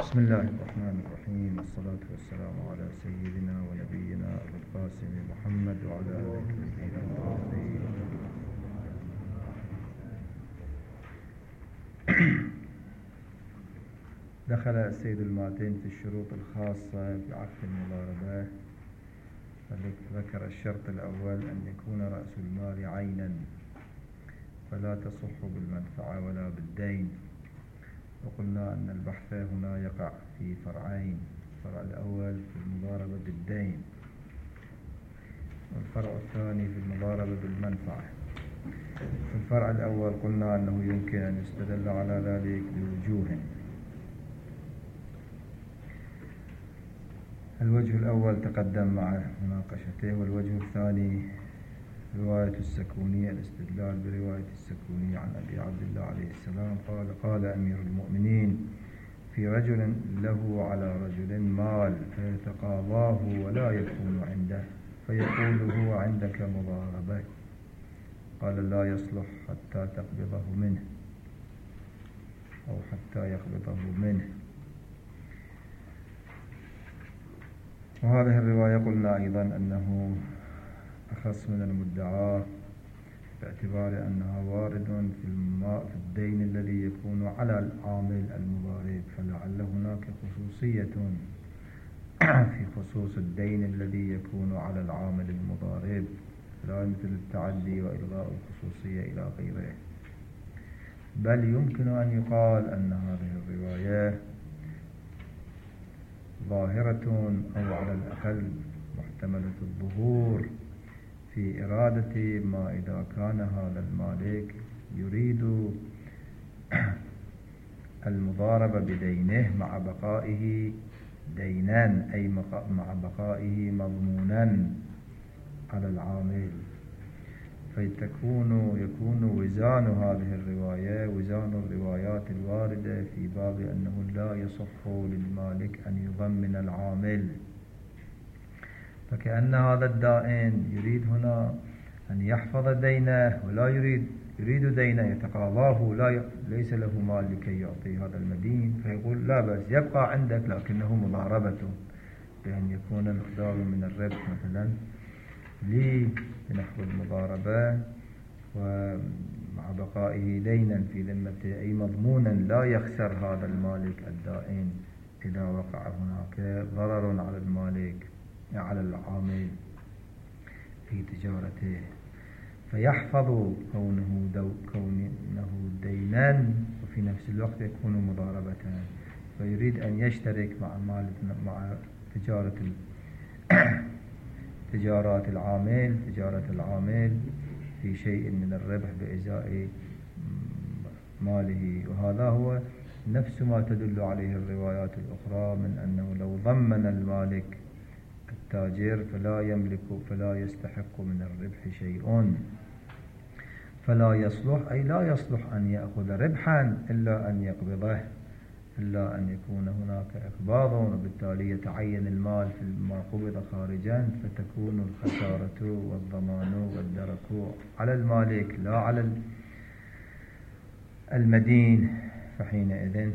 بسم الله الرحمن الرحيم، والصلاة والسلام على سيدنا ونبينا أبي القاسم محمد وعلى آله الطيبين الطاهرين. دخل السيد المعتين في الشروط الخاصة بعقد المضاربة، فذكر الشرط الأول أن يكون رأس المال عينا فلا تصح بالمنفعة ولا بالدين. وقلنا أن البحث هنا يقع في فرعين: الفرع الأول في المضاربة بالدين، والفرع الثاني في المضاربة بالمنفعة. في الفرع الأول قلنا أنه يمكن أن يستدل على ذلك بوجوه. الوجه الأول تقدم مع مناقشته، والوجه الثاني رواية السكوني، الاستدلال برواية السكوني عن أبي عبد الله عليه السلام قال أمير المؤمنين: في رجل له على رجل مال فيتقاضاه ولا يكون عنده، فيقول هو عندك مضاربة. قال: لا يصلح حتى تقبضه منه أو حتى يقبضه منه. وهذه الرواية قلنا أيضا أنه أخص من المدعاة، باعتبار أنها وارد في الدين الذي يكون على العامل المضارب، فلعل هناك خصوصية في خصوص الدين الذي يكون على العامل المضارب، لا مثل التعدي وإلغاء الخصوصية إلى غيره. بل يمكن أن يقال أن هذه الرواية ظاهرة أو على الأقل محتملة الظهور في إرادة ما إذا كان هذا المالك يريد المضاربة بدينه مع بقائه دينا، أي مع بقائه مضمونا على العامل، يكون وزان هذه الرواية وزان الروايات الواردة في باب أنه لا يصح للمالك أن يضمن العامل. فكأن هذا الدائن يريد هنا أن يحفظ دينه ولا يريد دينه يتقاضاه، ليس له مال لكي يعطي هذا المدين، فيقول لا بأس يبقى عندك لكنه مضاربته، بأن يكون مقدار من الربح مثلا لنحو المضاربة ومع بقائه دينا في ذمته، أي مضمونا لا يخسر هذا المالك الدائن إذا وقع هناك ضرر على المالك على العامل في تجارته، فيحفظ كونه دينا وفي نفس الوقت يكون مضاربة. فيريد أن يشترك مع تجارة العامل في شيء من الربح بإزاء ماله. وهذا هو نفس ما تدل عليه الروايات الأخرى من أنه لو ضمن المالك التاجر فلا يستحق من الربح شيء، فلا يصلح، أي لا يصلح أن يأخذ ربحا إلا أن يقبضه، إلا أن يكون هناك إقباض، وبالتالي يتعين المال فيما قبض خارجا، فتكون الخسارة والضمان والدرك على المالك لا على المدين، فحينئذ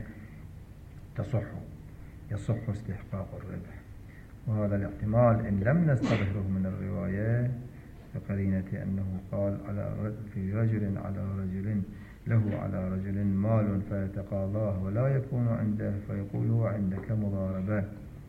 يصح استحقاق الربح. وهذا الاحتمال إن لم نستظهره من الرواية بقرينة أنه قال في رجل على رجل له على رجل مال فيتقاضاه ولا يكون عنده، فيقول هو عندك مضاربة.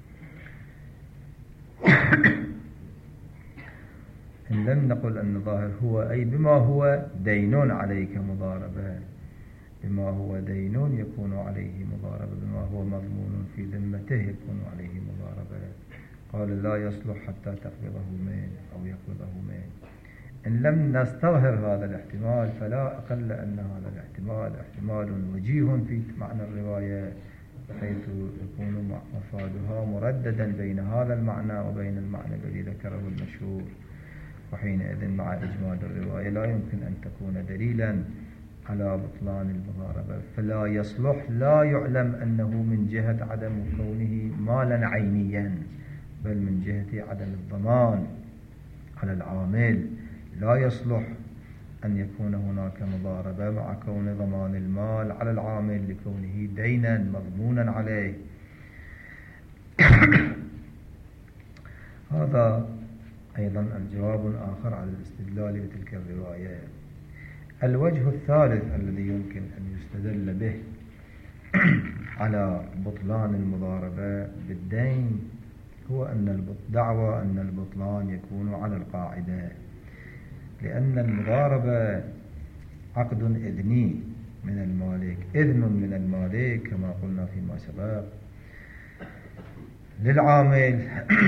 إن لم نقل أن ظاهر هو أي بما هو دين عليك مضاربة، بما هو دين يكون عليه مضاربة، بما هو مضمون في ذمته يكون عليه مضاربة. قال: لا يصلح حتى تقبضه منه أو يقبضه منه. إن لم نستظهر هذا الاحتمال فلا أقل أن هذا الاحتمال احتمال وجيه في معنى الرواية، بحيث يكون مفادها مرددا بين هذا المعنى وبين المعنى الذي ذكره المشهور. وحينئذ مع إجمال الرواية لا يمكن أن تكون دليلا على بطلان المضاربة. فلا يصلح لا يعلم أنه من جهة عدم كونه مالا عينيا، بل من جهة عدم الضمان على العامل. لا يصلح أن يكون هناك مضاربة مع كون ضمان المال على العامل لكونه دينا مضمونا عليه، هذا أيضا الجواب آخر على الاستدلال بتلك الرواية. الوجه الثالث الذي يمكن أن يستدل به على بطلان المضاربة بالدين هو أن دعوى أن البطلان يكون على القاعدة، لأن المضاربة عقد إذني من المالك، إذن من المالك كما قلنا فيما سبق للعامل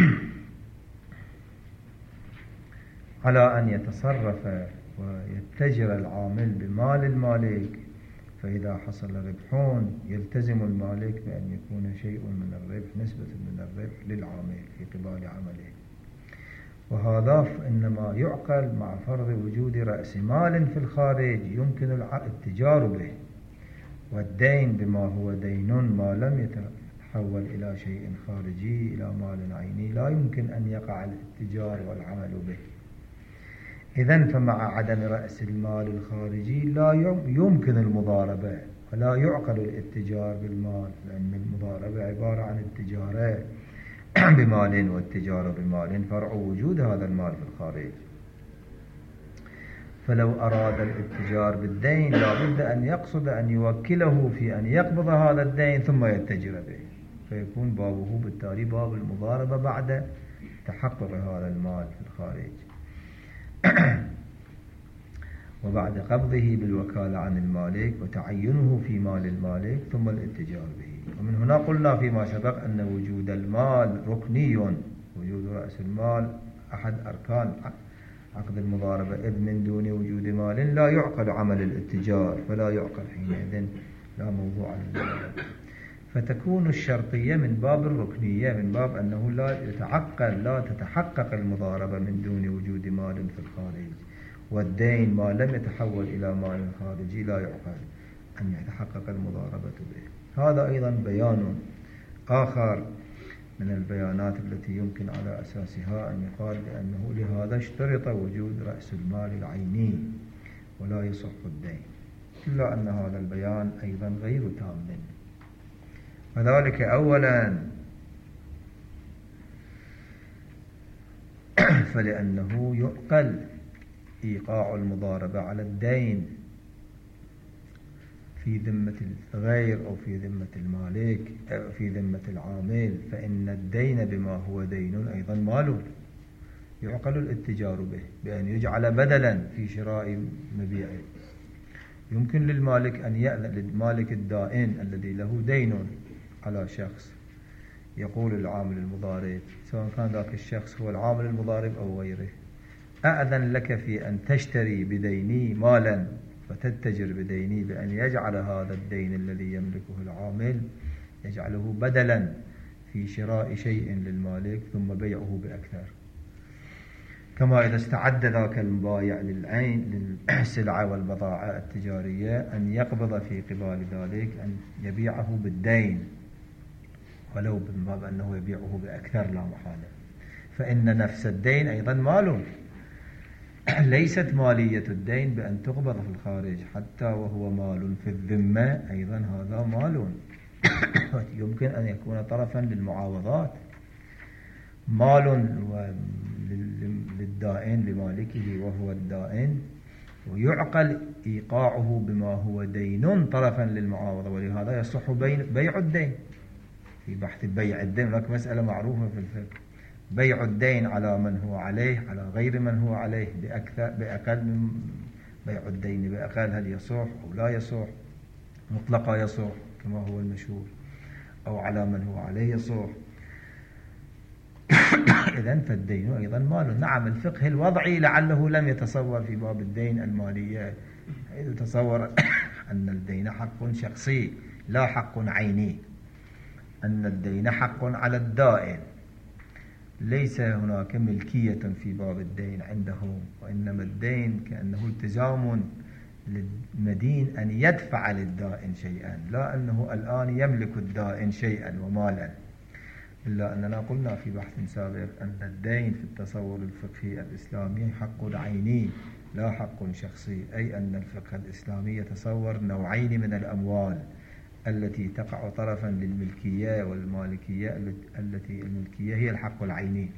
على أن يتصرف ويتجر العامل بمال المالك، فإذا حصل ربح يلتزم المالك بأن يكون شيء من الربح، نسبة من الربح للعامل في قبال عمله. وهذا إنما يعقل مع فرض وجود رأس مال في الخارج يمكن الاتجار به، والدين بما هو دين ما لم يتحول إلى شيء خارجي إلى مال عيني لا يمكن أن يقع الاتجار والعمل به. إذن فمع عدم رأس المال الخارجي لا يمكن المضاربة ولا يعقل الاتجار بالمال، لأن المضاربة عبارة عن التجارة بمال، والتجارة بمال فرع وجود هذا المال في الخارج. فلو أراد الاتجار بالدين لابد أن يقصد أن يوكله في أن يقبض هذا الدين ثم يتجر به، فيكون بابه بالتالي باب المضاربة بعد تحقق هذا المال في الخارج وبعد قبضه بالوكالة عن المالك وتعينه في مال المالك ثم الاتجار به. ومن هنا قلنا فيما سبق أن وجود المال ركني، وجود رأس المال أحد أركان عقد المضاربة، إذ من دون وجود مال لا يعقل عمل الاتجار، فلا يعقل حينئذ لا موضوع المضاربة. فتكون الشرطية من باب الركنية، من باب أنه لا تتحقق المضاربة من دون وجود مال في الخارج، والدين ما لم يتحول إلى مال خارجي لا يعقل أن يتحقق المضاربة به. هذا أيضا بيان آخر من البيانات التي يمكن على أساسها أن يقال بأنه لهذا اشترط وجود رأس المال العيني ولا يصح الدين، إلا أن هذا البيان أيضا غير تام، وذلك أولا فلأنه يعقل إيقاع المضاربة على الدين في ذمة الغير أو في ذمة المالك أو في ذمة العامل، فإن الدين بما هو دين أيضا مال يعقل الاتجار به بأن يجعل بدلا في شراء مبيعه. يمكن للمالك أن يأذن للمالك الدائن الذي له دين على شخص، يقول العامل المضارب سواء كان ذاك الشخص هو العامل المضارب أو غيره: أأذن لك في أن تشتري بديني مالا فتتجر بديني، بأن يجعل هذا الدين الذي يملكه العامل يجعله بدلا في شراء شيء للمالك ثم بيعه بأكثر، كما إذا استعد ذاك المبايع للعين للسلعة والبضاعة التجارية أن يقبض في قبال ذلك أن يبيعه بالدين ولو من باب أنه يبيعه بأكثر لا محالة. فإن نفس الدين أيضا مال، ليست مالية الدين بأن تقبض في الخارج، حتى وهو مال في الذمة أيضا هذا مال يمكن أن يكون طرفا للمعاوضات، مال للدائن لمالكه وهو الدائن، ويعقل إيقاعه بما هو دين طرفا للمعاوضة، ولهذا يصح بيع الدين. في بحث بيع الدين هناك مسألة معروفة في الفقه: بيع الدين على من هو عليه على غير من هو عليه بأقل من بيع الدين بأقل، هل يصح أو لا يصح؟ مطلقا يصح كما هو المشهور، أو على من هو عليه يصح. إذن فالدين أيضا مال. نعم الفقه الوضعي لعله لم يتصور في باب الدين المالية، حيث تصور أن الدين حق شخصي لا حق عيني، أن الدين حق على الدائن، ليس هناك ملكية في باب الدين عندهم، وإنما الدين كأنه التزام للمدين أن يدفع للدائن شيئا، لا أنه الآن يملك الدائن شيئا ومالا. إلا أننا قلنا في بحث سابق أن الدين في التصور الفقهي الإسلامي حق عيني لا حق شخصي، أي أن الفقه الإسلامي يتصور نوعين من الأموال: التي تقع طرفا للملكية والمالكية، التي الملكية هي الحق العيني.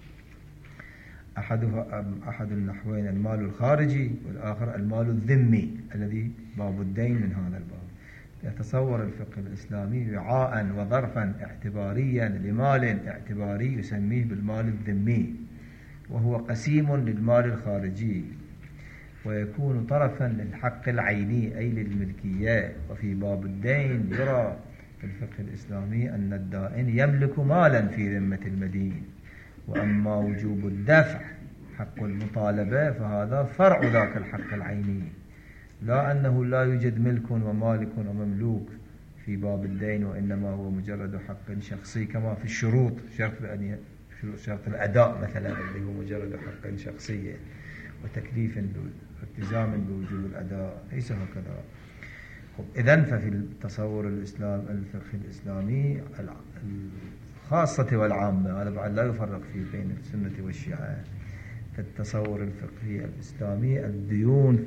أحد النحوين المال الخارجي، والآخر المال الذمي الذي باب الدين من هذا الباب. يتصور الفقه الإسلامي وعاء وظرفا اعتباريا لمال اعتباري يسميه بالمال الذمي، وهو قسيم للمال الخارجي، ويكون طرفا للحق العيني أي للملكية. وفي باب الدين يرى في الفقه الإسلامي أن الدائن يملك مالا في ذمة المدين، وأما وجوب الدفع حق المطالبة فهذا فرع ذاك الحق العيني، لا أنه لا يوجد ملك ومالك ومملوك في باب الدين، وإنما هو مجرد حق شخصي كما في الشروط، شرط الأداء مثلا اللي هو مجرد حق شخصي وتكليف والتزام بوجوب الأداء، ليس هكذا. إذن ففي التصور الفقه الإسلامي الخاصة والعامة، هذا بعد لا يفرق فيه بين السنة والشيعة. في التصور الفقهي الإسلامي الديون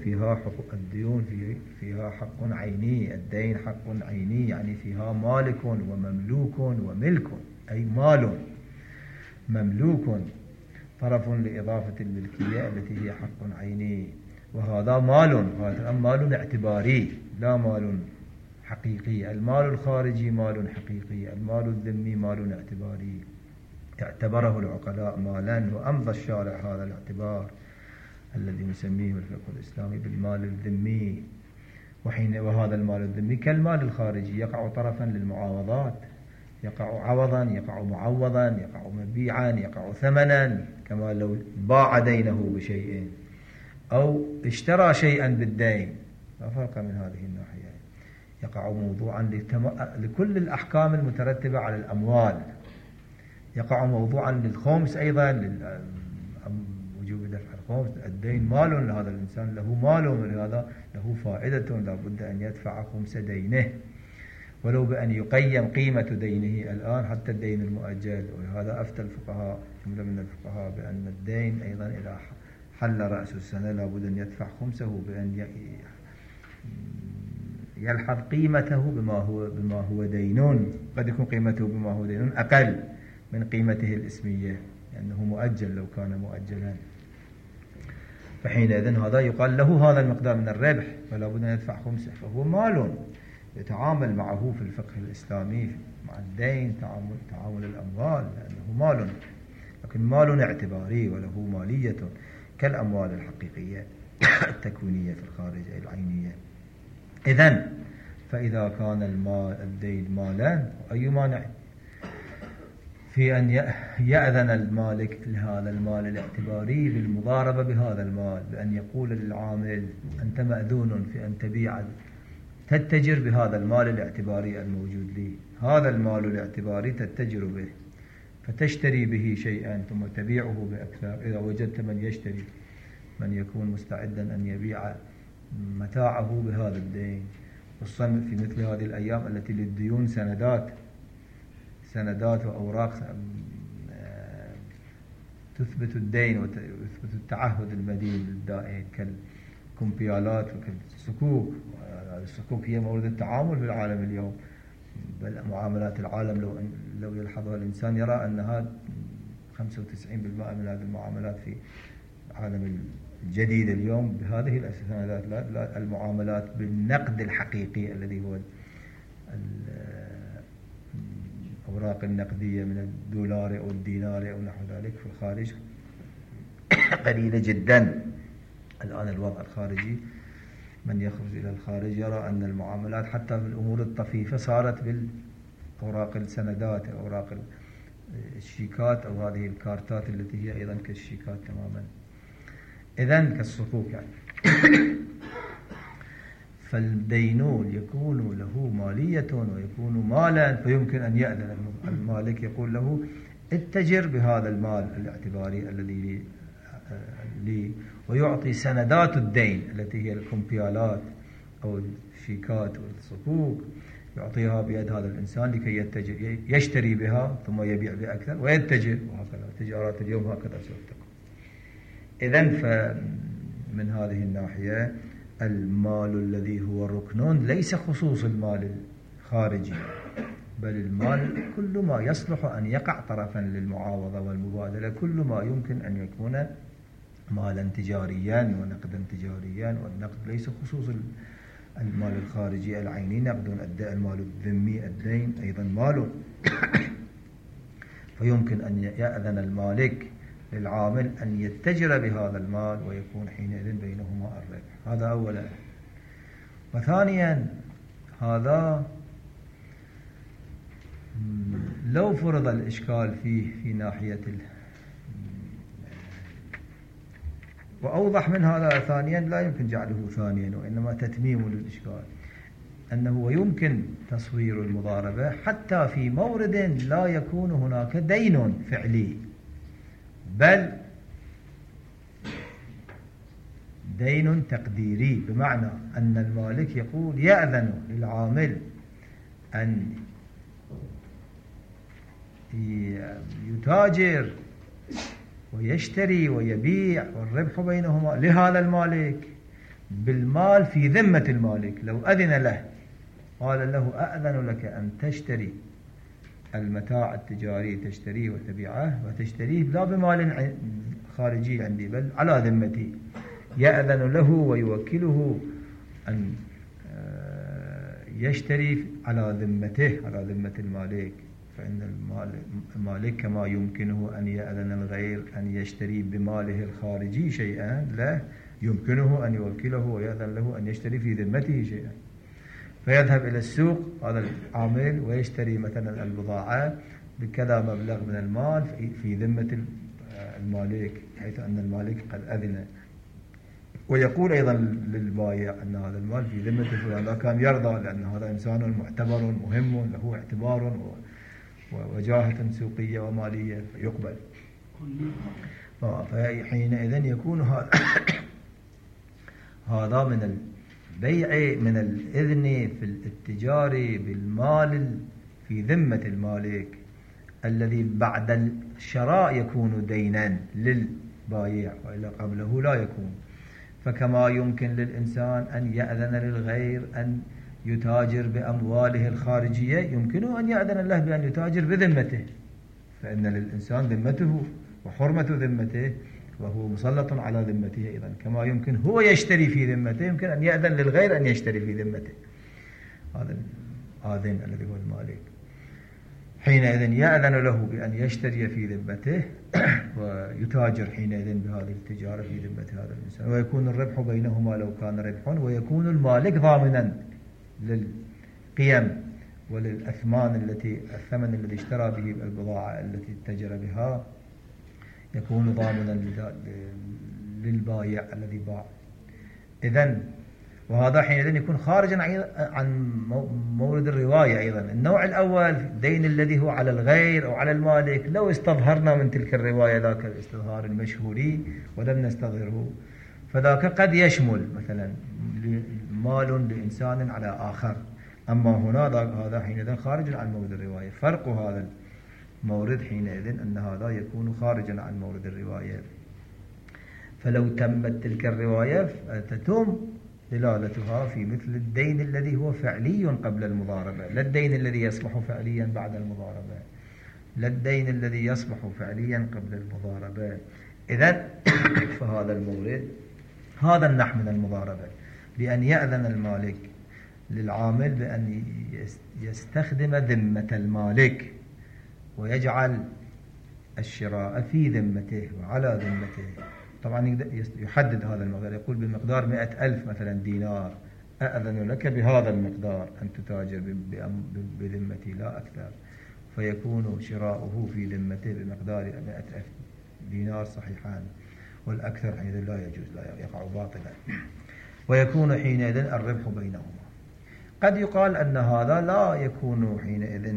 فيها حق عيني، الدين حق عيني يعني فيها مالك ومملوك وملك، أي مال مملوك طرف لإضافة الملكية التي هي حق عيني، وهذا مال اعتباري لا مال حقيقي. المال الخارجي مال حقيقي، المال الذمي مال اعتباري اعتبره العقلاء مالا، وأمضى الشارع هذا الاعتبار الذي نسميه الفقه الإسلامي بالمال الذمي. وهذا المال الذمي كالمال الخارجي يقع طرفا للمعاوضات، يقع عوضا، يقع معوضا، يقع مبيعا، يقع ثمنا، كما لو باع دينه بشيء أو اشترى شيئا بالدين، لا فرق من هذه الناحية. يقع موضوعا لكل الأحكام المترتبة على الأموال، يقع موضوعا للخمس أيضا، وجوب دفع الخمس. الدين مال لهذا الإنسان، له مال، ولهذا له فائدة، لا بد أن يدفع خمس دينه ولو بأن يقيم قيمة دينه الآن حتى الدين المؤجل. ولهذا أفتى الفقهاء جملة من الفقهاء بأن الدين أيضا إذا حل رأس السنة لا بد أن يدفع خمسه، بأن يلحظ قيمته بما هو دين. قد يكون قيمته بما هو دين أقل من قيمته الإسمية لأنه مؤجل لو كان مؤجلا، فحينئذ هذا يقال له هذا المقدار من الربح فلا بد أن يدفع خمسه، فهو مال يتعامل معه في الفقه الإسلامي مع الدين تعامل الأموال، لأنه مال، لكن مال اعتباري وله مالية كالأموال الحقيقية التكوينية في الخارج العينية. إذن فإذا كان الدين مالا، أي مانع في أن يأذن المالك لهذا المال الاعتباري بالمضاربة بهذا المال، بأن يقول للعامل أنت مأذون في أن تتجر بهذا المال الاعتباري الموجود لي، هذا المال الاعتباري تتجر به فتشتري به شيئا ثم تبيعه بأكثر إذا وجدت من يشتري، من يكون مستعدا أن يبيع متاعه بهذا الدين. خصوصا في مثل هذه الأيام التي للديون سندات وأوراق تثبت الدين وتثبت التعهد المدين للدائن كالكمبيالات وكالصكوك. الصكوك هي مورد التعامل في العالم اليوم، بل معاملات العالم لو يلحظها الإنسان يرى أنها 95% من هذه المعاملات في العالم الجديد اليوم بهذه السندات، لا المعاملات بالنقد الحقيقي الذي هو الأوراق النقدية من الدولار أو الدينار أو نحو ذلك في الخارج قليلة جدا. الآن الوضع الخارجي من يخرج إلى الخارج يرى أن المعاملات حتى في الأمور الطفيفة صارت بالأوراق السندات أو أوراق الشيكات أو هذه الكارتات التي هي أيضا كالشيكات تماما، إذن كالصكوك يعني. فالدينون يكون له مالية ويكون مالا، فيمكن أن يأذن المالك يقول له اتجر بهذا المال الاعتباري الذي لي، ويعطي سندات الدين التي هي الكمبيالات أو الشيكات والصكوك، يعطيها بيد هذا الإنسان لكي يتجر، يشتري بها ثم يبيع بأكثر ويتجر، وهكذا تجارات اليوم هكذا سوف تكون. إذن فمن هذه الناحية المال الذي هو ركن ليس خصوص المال خارجي، بل المال كل ما يصلح أن يقع طرفا للمعاوضة والمبادلة، كل ما يمكن أن يكون مالا تجاريا ونقدا تجاريا، والنقد ليس خصوص المال الخارجي العيني، نقد المال الذمي الدين أيضا ماله. فيمكن أن يأذن المالك للعامل أن يتجر بهذا المال، ويكون حينئذ بينهما الربح. هذا أولا. وثانيا، هذا لو فرض الإشكال فيه في ناحية وأوضح من هذا ثانيا، لا يمكن جعله ثانيا وإنما تتميم للإشكال، أنه يمكن تصوير المضاربة حتى في مورد لا يكون هناك دين فعلي، بل دين تقديري، بمعنى أن المالك يقول يأذن للعامل أن يتاجر ويشتري ويبيع والربح بينهما لهذا المالك بالمال في ذمة المالك. لو أذن له قال له أأذن لك أن تشتري المتاع التجاري، تشتريه وتبيعه، وتشتريه لا بمال خارجي عندي بل على ذمتي، يأذن له ويوكله أن يشتري على ذمته، على ذمة المالك. فإن المالك كما يمكنه أن يأذن الغير أن يشتري بماله الخارجي شيئا، لا يمكنه أن يوكله ويأذن له أن يشتري في ذمته شيئا. فيذهب إلى السوق هذا العامل ويشتري مثلا البضاعة بكذا مبلغ من المال في ذمة المالك، حيث أن المالك قد أذن، ويقول أيضا للبائع أن هذا المال في ذمة فلان، لا كان يرضى، لأن هذا إنسان معتبر مهم له اعتبار ووجاهة سوقية ومالية فيقبل. فحينئذ يكون هذا من البيع، من الإذن في الاتجار بالمال في ذمة المالك، الذي بعد الشراء يكون دينا للبائع، وإلا قبله لا يكون. فكما يمكن للإنسان أن يأذن للغير أن يتاجر بأمواله الخارجية، يمكنه أن يأذن له بأن يتاجر بذمته، فإن للإنسان ذمته وحرمة ذمته، وهو مسلط على ذمته أيضا. كما يمكن هو يشتري في ذمته، يمكن أن يأذن للغير أن يشتري في ذمته. هذا الآذن الذي هو المالك، حينئذ يأذن له بأن يشتري في ذمته ويتاجر حينئذ بهذه التجارة في ذمة هذا الإنسان، ويكون الربح بينهما لو كان ربحا، ويكون المالك ضامنا للقيم وللأثمان الثمن الذي اشترى به البضاعة التي اتجر بها، يكون ضامنا للبائع الذي باع. إذن وهذا حينئذ يكون خارجا عن مورد الرواية. أيضا النوع الأول الدين الذي هو على الغير أو على المالك، لو استظهرنا من تلك الرواية ذاك الاستظهار المشهوري ولم نستظهره، فذاك قد يشمل مثلا مال لإنسان على آخر. أما هنا هذا حينئذ خارج عن مورد الرواية. فرق هذا المورد حينئذ أن هذا يكون خارجا عن مورد الرواية. فلو تمت تلك الرواية تتم دلالتها في مثل الدين الذي هو فعلي قبل المضاربة، لا الدين الذي يصبح فعليا بعد المضاربة، لا الدين الذي يصبح فعليا قبل المضاربة. إذن فهذا المورد هذا النحو من المضاربة، بأن يأذن المالك للعامل بأن يستخدم ذمة المالك ويجعل الشراء في ذمته وعلى ذمته. طبعا يحدد هذا المقدار، يقول بمقدار 100,000 مثلا دينار، أأذن لك بهذا المقدار أن تتاجر بذمتي لا أكثر، فيكون شراؤه في ذمته بمقدار 100,000 دينار صحيحان، والأكثر حينئذ لا يجوز، لا يقع باطلا، ويكون حينئذ الربح بينهما. قد يقال أن هذا لا يكون حينئذ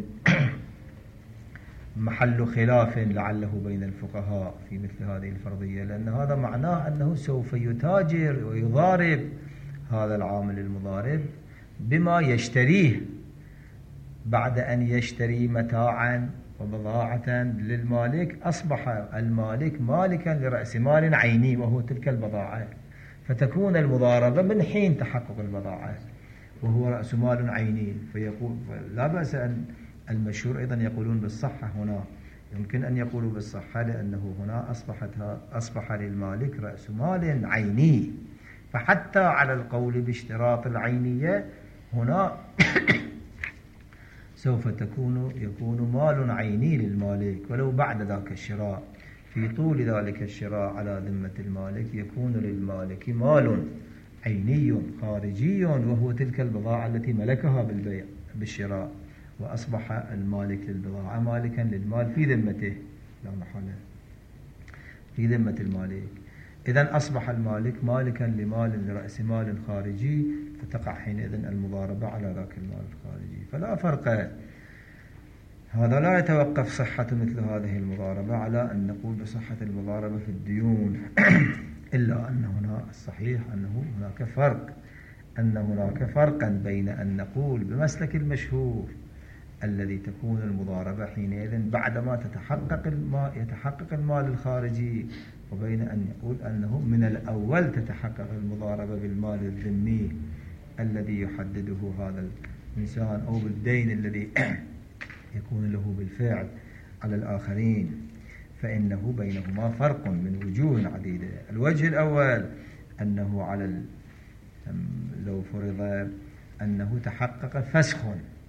محل خلاف لعله بين الفقهاء في مثل هذه الفرضية، لأن هذا معناه أنه سوف يتاجر ويضارب هذا العامل المضارب بما يشتريه بعد أن يشتري متاعا وبضاعة للمالك. أصبح المالك مالكا لرأس مال عيني وهو تلك البضاعة، فتكون المضاربة من حين تحقق البضاعة، وهو رأس مال عيني، فيقول لا بأس أن المشهور أيضا يقولون بالصحة هنا، يمكن أن يقولوا بالصحة لأنه هنا أصبح للمالك رأس مال عيني، فحتى على القول باشتراط العينية هنا سوف يكون مال عيني للمالك، ولو بعد ذاك الشراء في طول ذلك الشراء على ذمة المالك يكون للمالك مال عيني خارجي، وهو تلك البضاعة التي ملكها بالبيع بالشراء، وأصبح المالك للبضاعة مالكا للمال في ذمته لا محالة في ذمة المالك. إذن أصبح المالك مالكا لرأس مال خارجي، فتقع حينئذ المضاربة على ذاك المال الخارجي. فلا فرق، هذا لا يتوقف صحة مثل هذه المضاربة على أن نقول بصحة المضاربة في الديون إلا أن هنا الصحيح أن هناك فرقا بين أن نقول بمسلك المشهور الذي تكون المضاربة حينئذ بعدما يتحقق المال الخارجي، وبين أن يقول أنه من الأول تتحقق المضاربة بالمال الذمي الذي يحدده هذا الإنسان، أو بالدين الذي يكون له بالفعل على الآخرين، فإنه بينهما فرق من وجوه عديدة. الوجه الأول أنه لو فرض أنه تحقق فسخ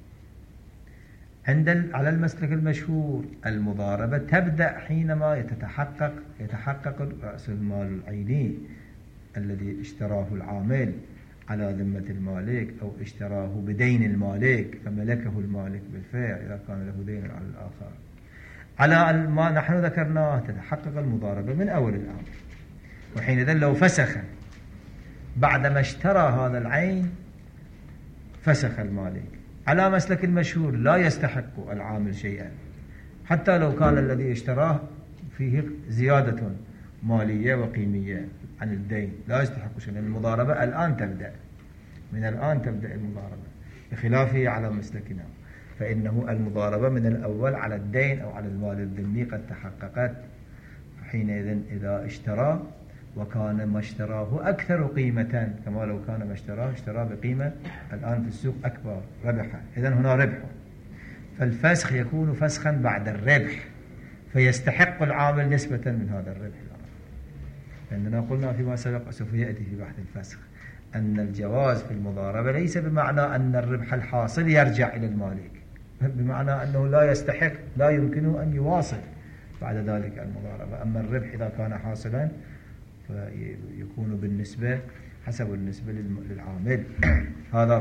على المسلك المشهور، المضاربة تبدأ حينما يتحقق رأس المال العيني الذي اشتراه العامل على ذمة المالك، أو اشتراه بدين المالك فملكه المالك بالفعل إذا كان له دين على الآخر. على ما نحن ذكرناه تتحقق المضاربة من أول الأمر، وحينئذ لو فسخ بعدما اشترى هذا العين فسخ المالك. على مسلك المشهور لا يستحق العامل شيئا، حتى لو كان الذي اشتراه فيه زيادة مالية وقيمية عن الدين لا يستحق شيئا. المضاربة الآن تبدأ، من الآن تبدأ المضاربة، بخلافه على مسلكنا فإنه المضاربة من الأول على الدين أو على المال الذمي قد تحققت. حينئذ إذا اشترى وكان ما اشتراه أكثر قيمة، كما لو كان ما اشترى بقيمة الآن في السوق أكبر ربحا، إذن هنا ربح، فالفسخ يكون فسخا بعد الربح، فيستحق العامل نسبة من هذا الربح. لأننا قلنا فيما سبق وسوف يأتي في بحث الفسخ أن الجواز في المضاربة ليس بمعنى أن الربح الحاصل يرجع إلى المالك، بمعنى أنه لا يمكنه أن يواصل بعد ذلك المضاربة. أما الربح إذا كان حاصلا فيكون بالنسبة حسب النسبة للعامل. هذا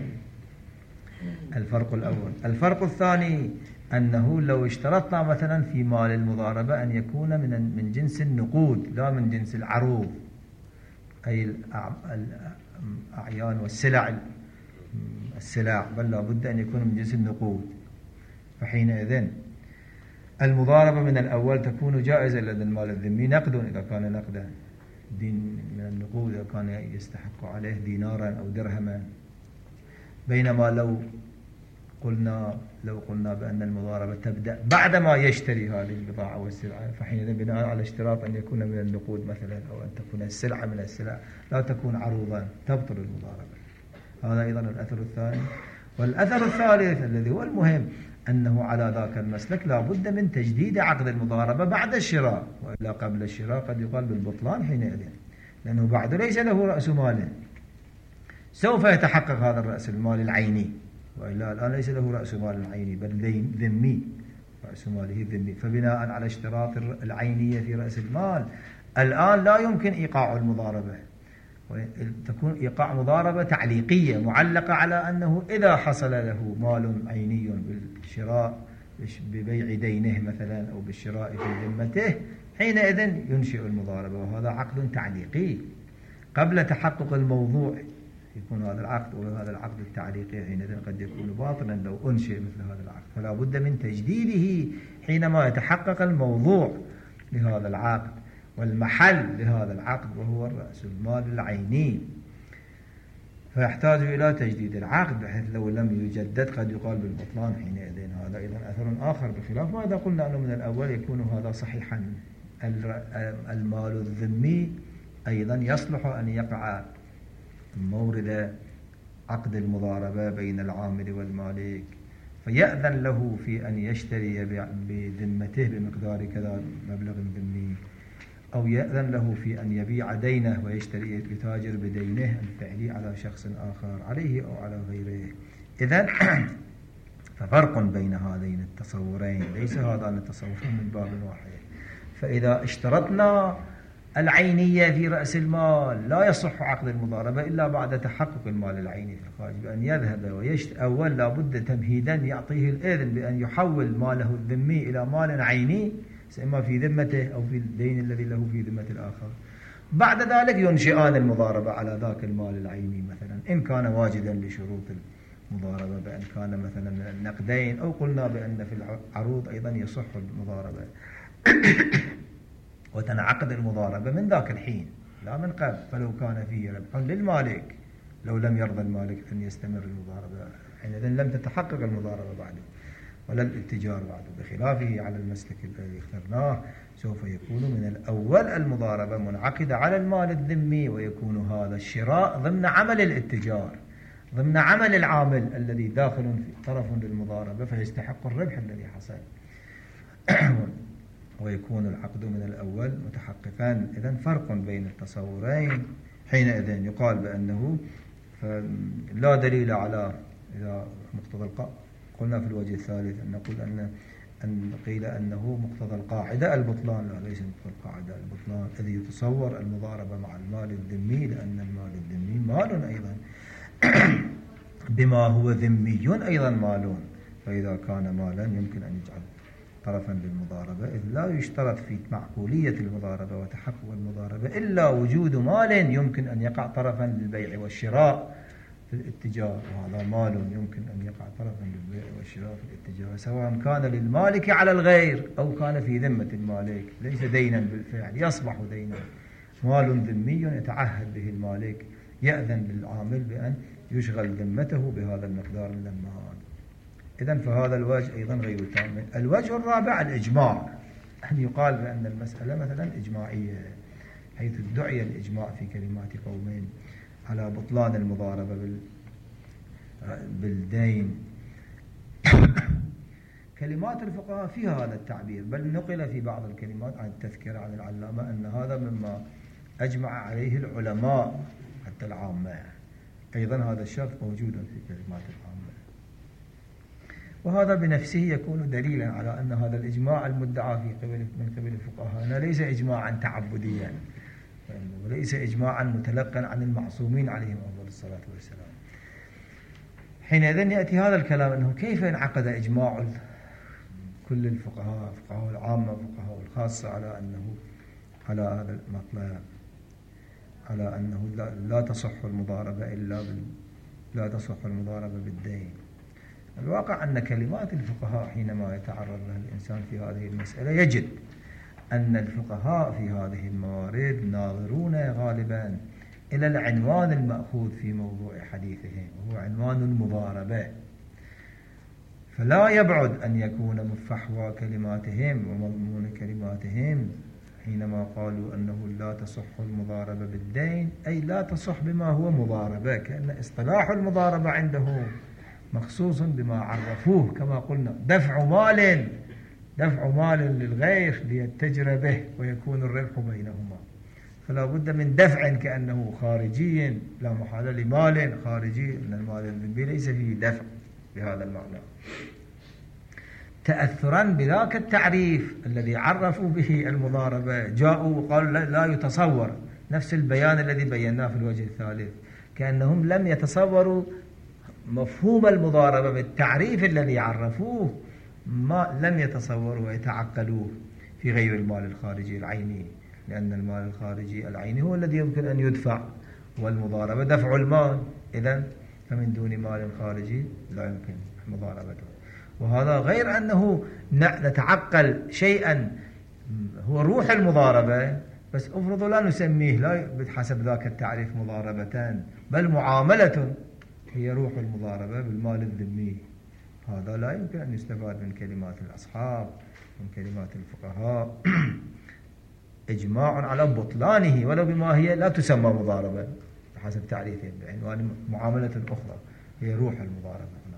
الفرق الأول. الفرق الثاني أنه لو اشترطنا مثلا في مال المضاربة أن يكون من جنس النقود لا من جنس العروض، أي الأعيان والسلع بل لا بد أن يكون من جنس النقود، فحينئذ المضاربة من الأول تكون جائزة لدى المال الذمي نقد إذا كان نقدا، دين من النقود إذا كان يستحق عليه دينارا أو درهما. بينما لو قلنا بأن المضاربة تبدأ بعدما يشتري هذه البضاعة والسلعة، فحينئذ بناء على اشتراط أن يكون من النقود مثلا، أو أن تكون السلعة من السلع لا تكون عروضا، تبطل المضاربة. هذا أيضا الأثر الثاني. والأثر الثالث الذي هو المهم أنه على ذاك المسلك لا بد من تجديد عقد المضاربة بعد الشراء، وإلا قبل الشراء قد يقال بالبطلان حينئذ، لأنه بعد ليس له رأس مال، سوف يتحقق هذا الرأس المال العيني، وإلا الآن ليس له رأس مال عيني بل ذمي، رأس ماله ذمي. فبناء على اشتراط العينية في رأس المال الآن لا يمكن إيقاع المضاربة، تكون إيقاع مضاربة تعليقية معلقة على أنه إذا حصل له مال عيني بالشراء ببيع دينه مثلا أو بالشراء في ذمته حينئذ ينشئ المضاربة، وهذا عقد تعليقي قبل تحقق الموضوع يكون هذا العقد، وهذا العقد التعليقي حينئذ قد يكون باطلا لو أنشئ مثل هذا العقد، فلا بد من تجديده حينما يتحقق الموضوع لهذا العقد والمحل لهذا العقد وهو رأس المال العيني، فيحتاج إلى تجديد العقد بحيث لو لم يجدد قد يقال بالبطلان حينئذ. هذا أيضا أثر آخر بخلاف ما إذا قلنا أنه من الأول يكون هذا صحيحا. المال الذمي أيضا يصلح أن يقع مورد عقد المضاربة بين العامل والمالك، فيأذن له في أن يشتري بذمته بمقدار كذا مبلغ ذمي، أو يأذن له في أن يبيع دينه ويشتري يتاجر بدينه الفعلي على شخص آخر عليه أو على غيره. إذن ففرق بين هذين التصورين، ليس هذان التصورين من باب واحد. فإذا اشترطنا العينية في رأس المال لا يصح عقد المضاربة إلا بعد تحقق المال العيني في الخارج بأن يذهب ويشتري. أول لا بد تمهيدا يعطيه الإذن بأن يحول ماله الذمي إلى مال عيني، إما في ذمته أو في الدين الذي له في ذمة الآخر. بعد ذلك ينشئان المضاربة على ذاك المال العيني، مثلا إن كان واجدا لشروط المضاربة، بأن كان مثلا من النقدين، أو قلنا بأن في العروض أيضا يصح المضاربة وتنعقد المضاربة من ذاك الحين لا من قبل. فلو كان فيه ربح للمالك لو لم يرضى المالك أن يستمر المضاربة، حينئذ لم تتحقق المضاربة بعده ولا الاتجار بعده. بخلافه على المسلك الذي اخترناه سوف يكون من الأول المضاربة منعقدة على المال الذمي، ويكون هذا الشراء ضمن عمل الاتجار، ضمن عمل العامل الذي داخل في طرف للمضاربة فيستحق الربح الذي حصل ويكون العقد من الأول متحققا. إذن فرق بين التصورين. حينئذ يقال بأنه لا دليل على إذا مقتضى القاعدة. قلنا في الوجه الثالث أن نقول أن قيل أنه مقتضى القاعدة البطلان، لا ليس مقتضى القاعدة البطلان، إذ يتصور المضاربة مع المال الذمي، لأن المال الذمي مال أيضا بما هو ذمي أيضا مال، فإذا كان مالا يمكن أن يجعل طرفا للمضاربة، إذ لا يشترط في معقولية المضاربة وتحقق المضاربة إلا وجود مال يمكن أن يقع طرفا للبيع والشراء في الاتجار، وهذا مال يمكن أن يقع طرفا للبيع والشراء في الاتجار، سواء كان للمالك على الغير أو كان في ذمة المالك، ليس دينا بالفعل، يصبح دينا. مال ذمي يتعهد به المالك، يأذن للعامل بأن يشغل ذمته بهذا المقدار من المال. إذن فهذا الوجه أيضا غير تام. الوجه الرابع الإجماع، أن يقال بأن المسألة مثلا إجماعية، حيث ادعي الإجماع في كلمات قومين على بطلان المضاربة بالدين. كلمات الفقهاء فيها هذا التعبير، بل نقل في بعض الكلمات عن التذكرة عن العلامة أن هذا مما أجمع عليه العلماء حتى العامة. أيضا هذا الشرط موجود في كلمات العامة، وهذا بنفسه يكون دليلا على أن هذا الإجماع المدعى من قبل الفقهاء ليس إجماعا تعبديا، وليس إجماعا متلقا عن المعصومين عليهم أفضل الصلاة والسلام. حينئذ يأتي هذا الكلام أنه كيف انعقد إجماع كل الفقهاء، فقهاء العامة وفقهاء الخاصة، على أنه على هذا المطلب، على أنه لا تصح المضاربة لا تصح المضاربة بالدين. الواقع أن كلمات الفقهاء حينما يتعرض لها الإنسان في هذه المسألة يجد أن الفقهاء في هذه الموارد ناظرون غالبا إلى العنوان المأخوذ في موضوع حديثهم، وهو عنوان المضاربة، فلا يبعد أن يكون مفحوى كلماتهم ومضمون كلماتهم حينما قالوا أنه لا تصح المضاربة بالدين، أي لا تصح بما هو مضاربة، كأن اصطلاح المضاربة عنده مخصوص بما عرفوه، كما قلنا دفع مال للغير ليتجر به ويكون الربح بينهما، فلا بد من دفع كأنه خارجي لا محالة لمال خارجي، أن المال الذمي ليس فيه دفع بهذا المعنى، تأثرا بذاك التعريف الذي عرفوا به المضاربة. جاءوا وقالوا لا يتصور، نفس البيان الذي بيناه في الوجه الثالث، كأنهم لم يتصوروا مفهوم المضاربة بالتعريف الذي عرفوه، ما لم يتصوروا ويتعقلوه في غير المال الخارجي العيني، لأن المال الخارجي العيني هو الذي يمكن أن يدفع، والمضاربة دفع المال، إذن فمن دون مال خارجي لا يمكن مضاربته. وهذا غير أنه نتعقل شيئا هو روح المضاربة، بس أفرض لا نسميه لا بحسب ذاك التعريف مضاربة، بل معاملة هي روح المضاربة بالمال الذمي، هذا لا يمكن أن يستفاد من كلمات الأصحاب، من كلمات الفقهاء إجماع على بطلانه، ولو بما هي لا تسمى مضاربة بحسب تعريفهم بعنوان معاملة أخرى هي روح المضاربة هنا.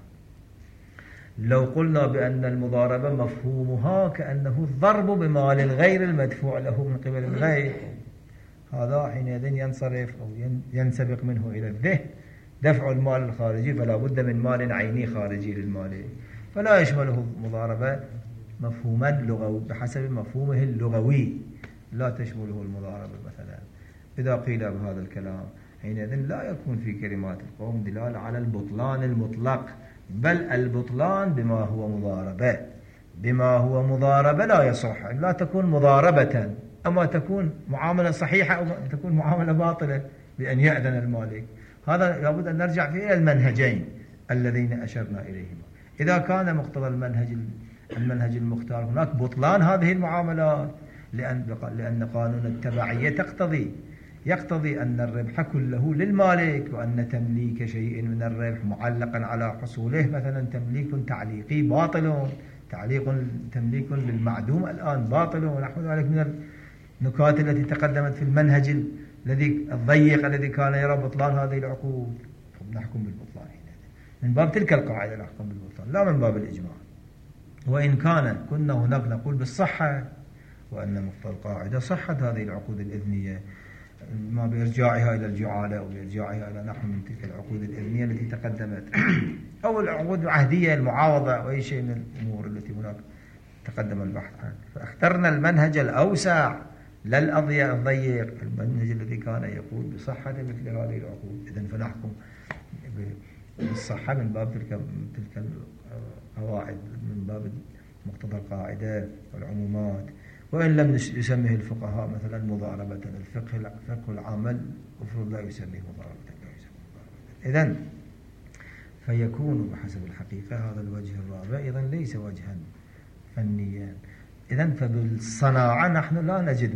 لو قلنا بأن المضاربة مفهومها كأنه الضرب بمال الغير المدفوع له من قبل الغير، هذا حينئذ ينصرف أو ينسبق منه إلى الذهن دفع المال الخارجي، فلا بد من مال عيني خارجي للمالك، فلا يشمله المضاربة مفهوما لغوي بحسب مفهومه اللغوي، لا تشمله المضاربة مثلا. إذا قيل بهذا الكلام حينئذ لا يكون في كلمات القوم دلالة على البطلان المطلق، بل البطلان بما هو مضاربة. بما هو مضاربة لا يصح، لا تكون مضاربة، أما تكون معاملة صحيحة أو تكون معاملة باطلة بأن يأذن المالك. هذا لابد أن نرجع فيه إلى المنهجين اللذين أشرنا إليهما. إذا كان مقتضى المنهج المختار هناك بطلان هذه المعاملات، لأن قانون التبعية يقتضي أن الربح كله للمالك، وأن تمليك شيء من الربح معلقا على حصوله مثلا تمليك تعليقي باطل، تمليك للمعدوم الآن باطل، ونحو ذلك من النكات التي تقدمت في المنهج الضيق الذي كان يرى بطلان هذه العقود، فنحكم بالبطلان من باب تلك القاعدة، نحكم بالبطلان لا من باب الإجماع. وإن كنا هناك نقول بالصحة، وأن مقتضى القاعدة صحة هذه العقود الإذنية، ما بإرجاعها إلى الجعالة أو بإرجاعها إلى نحو من تلك العقود الإذنية التي تقدمت أو العقود العهدية المعاوضة أو أي شيء من الأمور التي هناك تقدم البحث عنه. فاخترنا المنهج الأوسع لا الضيق، المنهج الذي كان يقول بصحة مثل هذه العقود. إذن فنحكم بالصحة من باب تلك القواعد، من باب مقتضى القاعدة والعمومات، وإن لم يسميه الفقهاء مثلا مضاربة، الفقه العمل المفروض لا يسميه مضاربة، إذن فيكون بحسب الحقيقة هذا الوجه الرابع إذن ليس وجها فنيا. إذن فبالصناعة نحن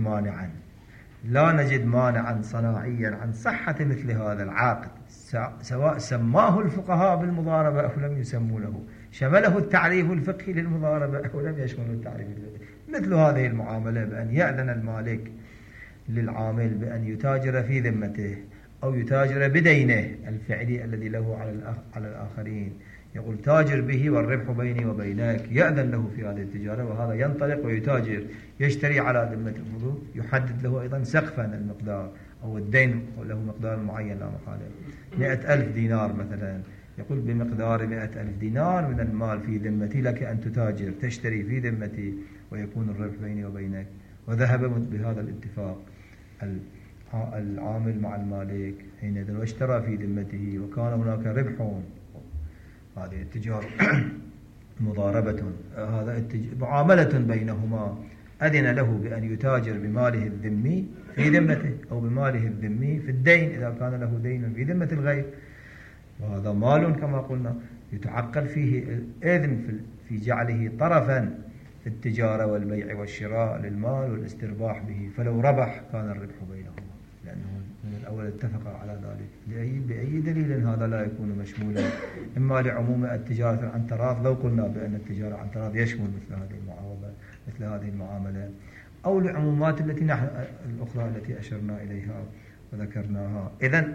لا نجد مانعا صناعيا عن صحة مثل هذا العقد، سواء سماه الفقهاء بالمضاربة أو لم يسموا له، شمله التعريف الفقهي للمضاربة أو لم يشمله التعريف الفقهي. مثل هذه المعاملة بأن يأذن المالك للعامل بأن يتاجر في ذمته أو يتاجر بدينه الفعلي الذي له على الآخرين، يقول تاجر به والربح بيني وبينك، يأذن له في هذه التجارة، وهذا ينطلق ويتاجر، يشتري على ذمة الفضول، يحدد له أيضا سقفا المقدار أو الدين له مقدار معين لا محالة، 100,000 دينار مثلا، يقول بمقدار 100,000 دينار من المال في ذمتي لك أن تتاجر تشتري في ذمتي ويكون الربح بيني وبينك. وذهب بهذا الاتفاق العامل مع المالك حينئذ واشترى في ذمته وكان هناك ربح، هذه التجارة مضاربة، هذا معاملة بينهما، أذن له بأن يتاجر بماله الذمي في ذمته أو بماله الذمي في الدين إذا كان له دين في ذمة الغير، وهذا مال كما قلنا يتعقل فيه الإذن في جعله طرفا في التجارة والبيع والشراء للمال والاسترباح به، فلو ربح كان الربح بينهما، لأنه من الأول اتفق على ذلك. بأي دليل هذا لا يكون مشمولا؟ إما لعموم التجارة عن تراض، لو قلنا بأن التجارة عن تراض يشمل مثل هذه المعاوضة مثل هذه المعاملة، أو لعمومات التي نحن الأخرى التي أشرنا إليها وذكرناها. إذن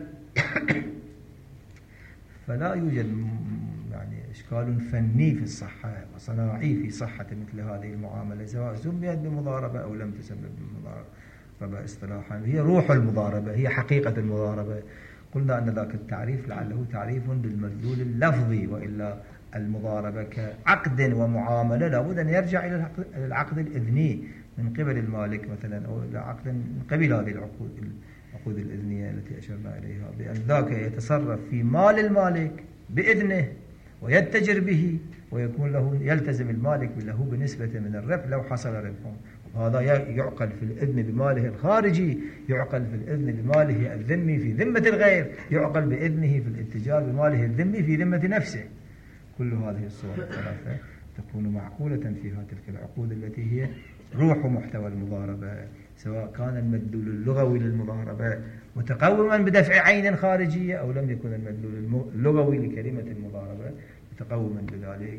فلا يوجد يعني إشكال فني في الصحة وصناعي في صحة مثل هذه المعاملة، سواء سميت بمضاربة أو لم تسمى بمضاربة اصطلاحا. هي روح المضاربة، هي حقيقة المضاربة. قلنا أن ذاك التعريف لعله تعريف للمدلول اللفظي، وإلا المضاربة كعقد ومعاملة لابد أن يرجع إلى العقد الإذني من قبل المالك مثلا، أو إلى عقد من قبل هذه العقود الإذنية التي أشرنا إليها، بأن ذاك يتصرف في مال المالك بإذنه ويتجر به، ويكون له يلتزم المالك له بنسبة من الربح لو حصل ربح. وهذا يعقل في الإذن بماله الخارجي، يعقل في الإذن بماله الذمي في ذمة الغير، يعقل بإذنه في الاتجار بماله الذمي في ذمة نفسه. كل هذه الصور الثلاثة تكون معقولة فيها تلك العقود التي هي روح محتوى المضاربة، سواء كان المدلول اللغوي للمضاربة متقوما بدفع عين خارجية أو لم يكن المدلول اللغوي لكلمة المضاربة متقوما بذلك.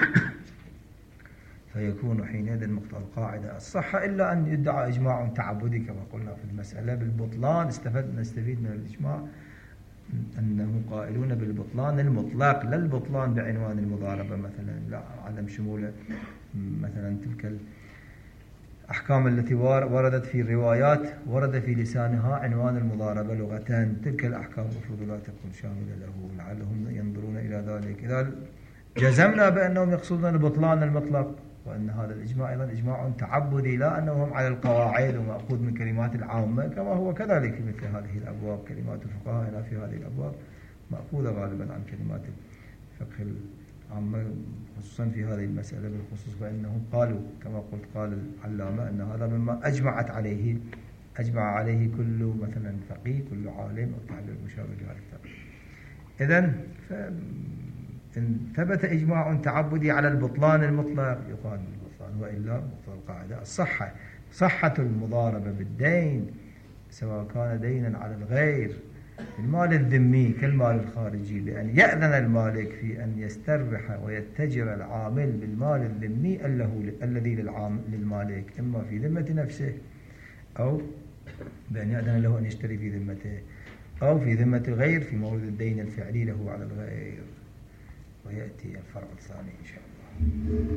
فيكون حينئذ مقتضى القاعدة الصحة، إلا أن يدعى إجماع تعبدي كما قلنا في المسألة بالبطلان. نستفيد من الإجماع أنهم قائلون بالبطلان المطلق، لا البطلان بعنوان المضاربة مثلا، لا عدم شمول مثلا تلك الأحكام التي وردت في الروايات ورد في لسانها عنوان المضاربة لغة، تلك الأحكام المفروض لا تكون شاملة له، لعلهم ينظرون إلى ذلك. إذا جزمنا بأنهم يقصدون البطلان المطلق، وأن هذا الإجماع أيضا إجماع تعبدي، لا أنهم على القواعد ومأخوذ من كلمات العامة، كما هو كذلك في مثل هذه الأبواب. كلمات الفقهاء هنا في هذه الأبواب مأخوذة غالبا عن كلمات الفقه العامة، خصوصا في هذه المسألة بالخصوص، فإنهم قالوا كما قلت قال العلامة أن هذا مما أجمع عليه كل مثلا فقيه، كل عالم أو تعلم مشابه لهذا. إذن إن ثبت إجماع تعبدي على البطلان المطلق يقال بالبطلان، وإلا مقتضى القاعدة الصحة. صحة المضاربة بالدين سواء كان دينا على الغير، المال الذمي كالمال الخارجي، بأن يأذن المالك في أن يستربح ويتجر العامل بالمال الذمي الذي للمالك، إما في ذمة نفسه أو بأن يأذن له أن يشتري في ذمته، أو في ذمة الغير في مورد الدين الفعلي له على الغير. ويأتي الفرع الثاني إن شاء الله.